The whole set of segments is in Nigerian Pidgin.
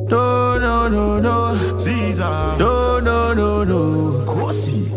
No, no, no, no. Caesar. No, no, no, no. Kosi.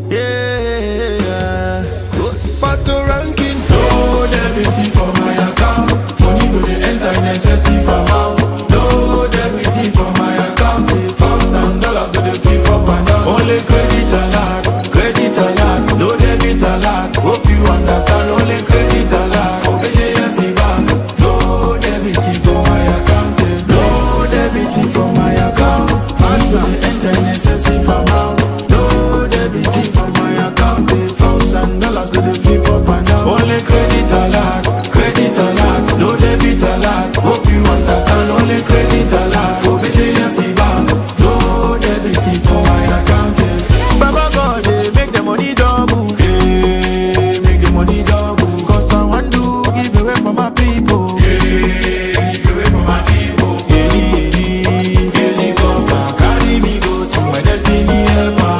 Yeah. Pato ranking. No debiting for my account. Money go dey enter necessity for mouth. No debiting for my account. Pounds and dollars go dey flip up and down. Only credit alert, credit alert. No debit alert. Hope you understand. Only credit alert for BJF bank. No debiting for my account. No debiting for my account. Pounds go dey enter necessity for mouth. No debiting for my account. Pounds and dollars go dey flip up and down. Only credit alert, credit alert. No debit alert. Hope you understand. Only credit alert for BJF bank. No debiting for my account. Baba God, make the money double. Make the money double. Cause I want to give away for my people. Give away for my people. Helicopter carry me go to my destiny helper.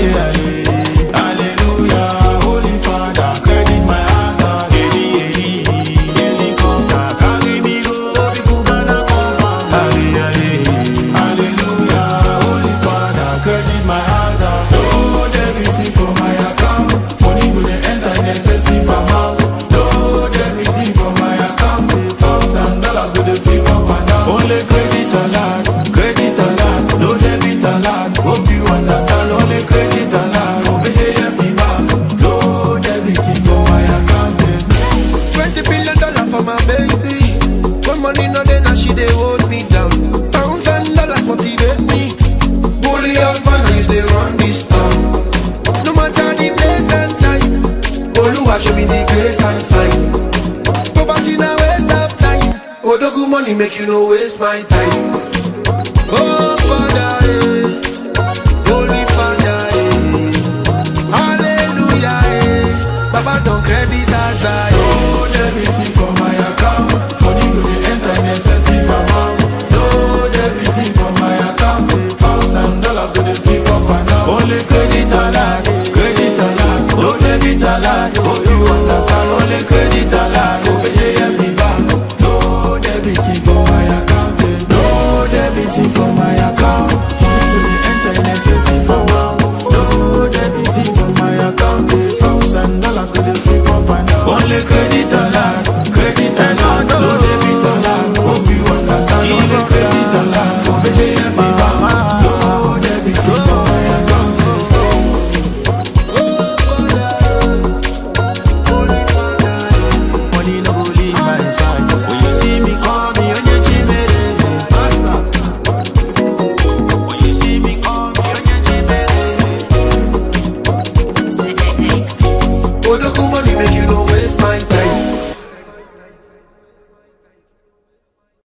Hallelujah, Holy Father, credit my answer. Helicopter carry me go to Cubana Compa. Hallelujah, Holy Father, credit my answer. No debiting for my account. Money go dey enter necessity for mouth. No debiting for my account. Pounds and dollars go dey flip up and down. Only credit alert, credit alert. No debit alert. Hope you understand. Only credit alert for BJF bank. No debiting for my account. $20 billion for my baby. When money no dey, now she dey hold me down. Pounds and dollars motivate me. Bully up and use they run this town. No matter the place and time, Oluwa show me the grace and sign. Poverty now waste of time. Odogu money make you no waste my time. Oh Father, Holy Father, Hallelujah, Baba don't credit as I. No debiting for my account. Money go dey enter necessity for mouth. No debiting for my account. Pounds and dollars go dey flip up and down. Only credit alert, credit alert. No debit alert. Hope you understand. Only credit alert for BJF bank. No debiting for my account. No debiting for my account. Money go dey enter necessity for mouth. No debiting for my account. Pounds and dollars go dey flip up and down. Only credit alert, credit alert. No debit alert. Hope you understand. Only credit alert for BJF bank. No debiting for my account. Oh Father, Holy Father. Money no go leave my side. When you see me, call me on your Gmail. When you see me, call me on your Gmail. Odogu